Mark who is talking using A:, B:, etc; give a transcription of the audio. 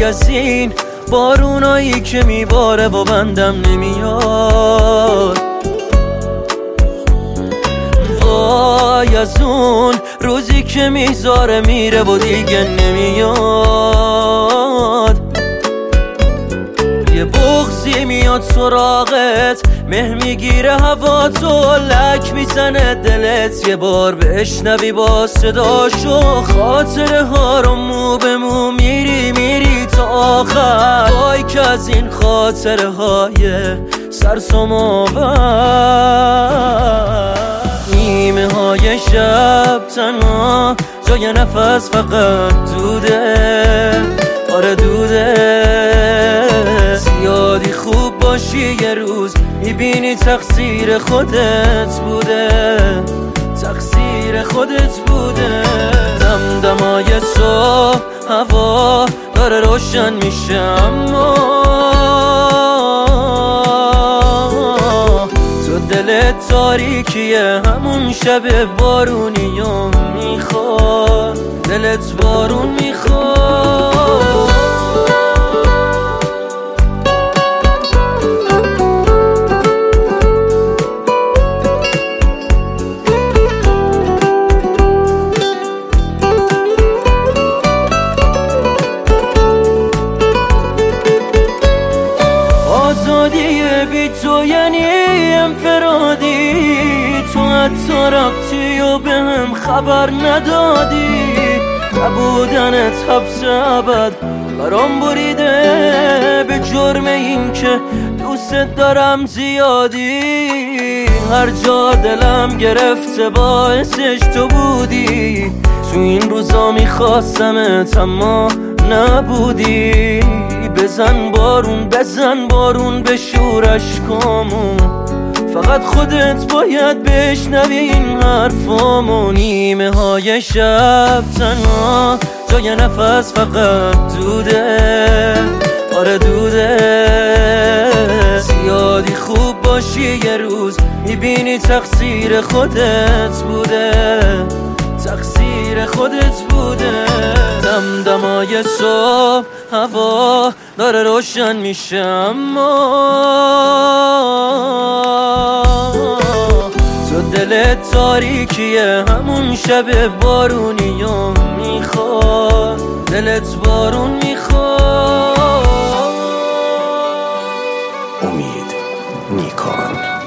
A: وای از این بارونایی که میباره و بندم نمیاد، وای از اون روزی که میذاره میره و دیگه نمیاد. یه بغضی میاد سراغت، مه میگیره هوا تو، لک میزنه دلت، یه بار بشنوی با صداشو، خاطره ها رو مو به مو میری تا آخر. وای که از این خاطره های سرسام آور، نیمه های شب تنها جای نفس فقط دوده، آره دوده. زیادی خوب باشی یه روز میبینی تقصیر خودت بوده، تقصیر خودت بوده. دمدمای صبح هوا داره روشن میشه، اما تو دلت تاریکیه، همون شب بارونی و میخواد، دلت بارون میخواد. آزادی بی تو یعنی انفرادی، تو حتی رفتی و به هم خبر ندادی، نبودنت حبس ابد برام بریده، به جرم این که دوست دارم زیادی. هر جا دلم گرفته باعثش تو بودی، تو این روزا میخواستمت اما نبودی. بزن بارون بشور اشکامو، فقط خودت باید بشنوی این حرفامو. نیمه های شب تنها جای نفس فقط دوده، آره دوده. زیادی خوب باشی یه روز میبینی تقصیر خودت بوده، تقصیر خودت بوده. دمدمای صبح هوا داره روشن میشه، اما تو دلت تاریکیه، همون شب بارونی و میخواد، دلت بارون میخواد.
B: امید نیکان.